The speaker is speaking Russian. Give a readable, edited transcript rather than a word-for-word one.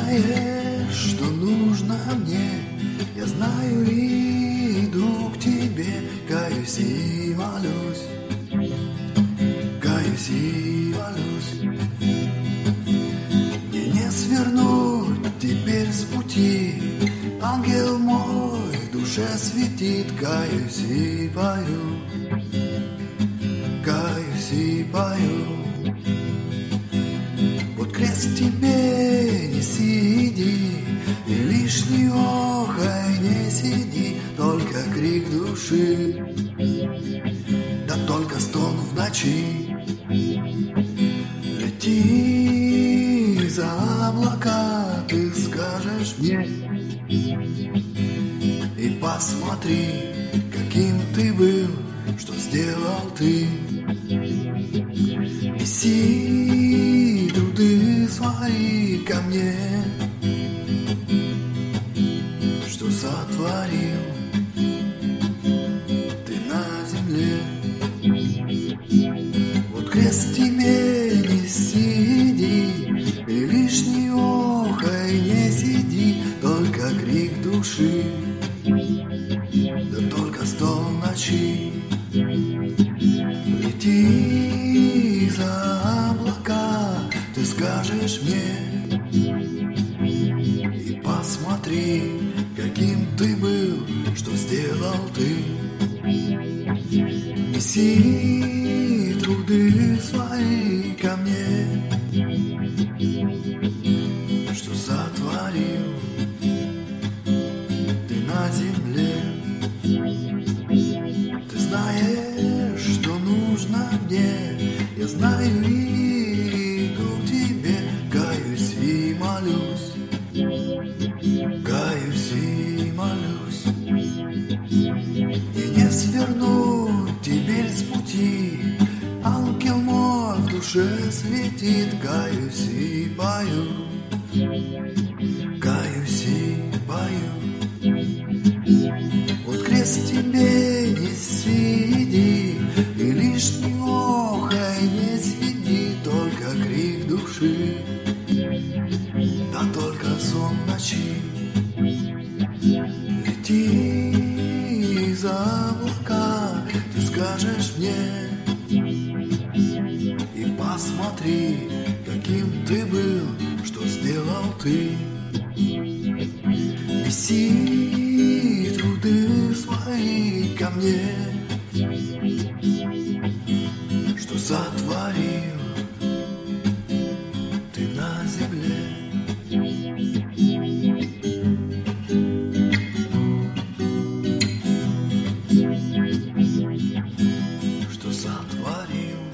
знаешь, что нужно мне, я знаю и иду к тебе, каюсь и молюсь, каюсь и молюсь. Мне не свернуть теперь с пути, ангел мой в душе светит, каюсь и пою, каюсь и пою. Вот крест тебе не сиди, и лишний охай не сиди, только крик души, да только стон в ночи. Лети за облака, ты скажешь мне, и посмотри, каким ты был, что сделал ты. Неси труды свои ко мне, что сотворил ты на земле. Вот крест тебе не сиди, и лишний охай не сиди, только крик души, да только стон ночи. Лети за облака, ты скажешь мне, и посмотри, каким ты был, что сделал ты. Неси труды свои ко мне, что сотворил ты на земле. Ты знаешь, что нужно мне, я знаю и иду к тебе, каюсь и молюсь, каюсь и молюсь. И не сверну теперь с пути, ангел мой в душе светит, каюсь и пою, каюсь и пою. Вот крест тебе не сиди, и лишний охай не сиди, только крик души, да только сон ночи. Лети за облака, ты скажешь мне, и посмотри, каким ты был, что сделал ты. Неси труды свои ко мне, что сотворил ты на земле. Что сотворил